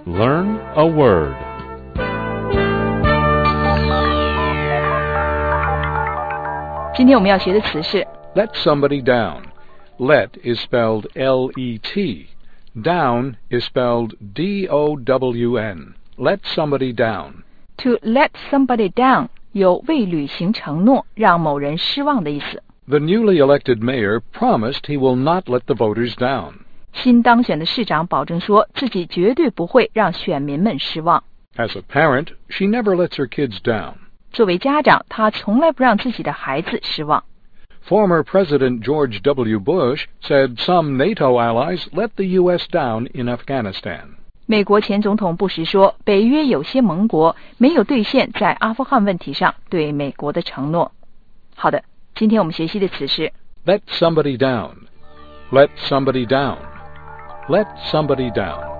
Learn a word. Let somebody down. Let is spelled L-E-T. Down is spelled D-O-W-N. Let somebody down. To let somebody down 有未履行承诺，让某人失望的意思。 The newly elected mayor promised he will not let the voters down. 新当选的市长保证说自己绝对不会让选民们失望。 As a parent, she never lets her kids down. 作为家长，他从来不让自己的孩子失望。 Former President George W. Bush said some NATO allies let the U.S. down in Afghanistan. 美国前总统布什说，北约有些盟国没有兑现在阿富汗问题上对美国的承诺。好的，今天我们学习的词是 Let somebody down. Let somebody down. Let somebody down.